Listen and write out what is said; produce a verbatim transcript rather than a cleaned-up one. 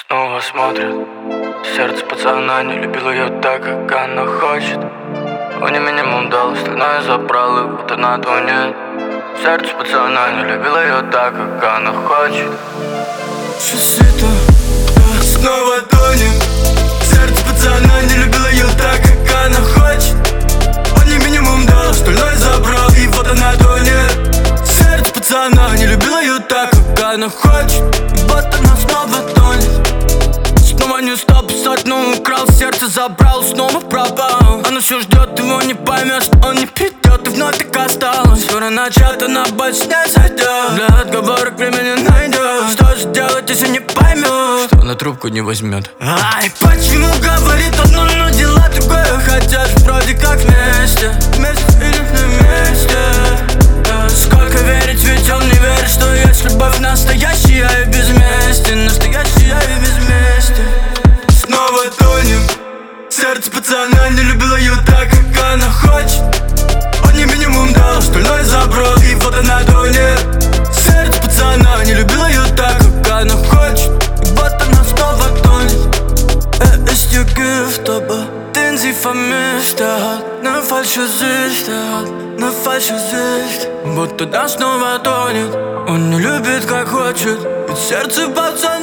Снова смотрит. Сердце пацана не любил ее так, как она хочет. Он не минимум дал, остальное забрал, и вот она тонет. Сердце пацана не любил ее так, как она хочет. Часы-то да, снова тонет. Сердце пацана не любил ее так, как она хочет. Он не минимум дал, остальное забрал, и вот она тонет. Сердце пацана не любил ее так, как она хочет. И вот она снова тонет. Снова не стал писать, но украл сердце, забрал, снова пропал. Она все ждет, его не поймешь, что он не придет, и вновь так осталось. Скоро начат, она больше не зайдет. Для отговорок времени найдет. Что же делать, если не поймет, что она трубку не возьмет? Ай, почему говорит одно, но дела другое? Хотя же вроде как вместе, вместе или вместе. Сколько верить, ведь он не верит, что есть любовь настоящая и без мести. Настоящая и без мести. Снова тонем. Сердце пацана не любило ее так, как она хочет. Он не минимум дал, остальное забрал, и вот она тонет. Сердце пацана не любило ее так, как она хочет. И вот она снова tонет. Er ist ihr Gift, aber den sie vermischt. Er hat ne falsche Sicht, er hat ne falsche Sicht. Будто да снова тонет. Он не любит, как хочет, ведь сердце пацана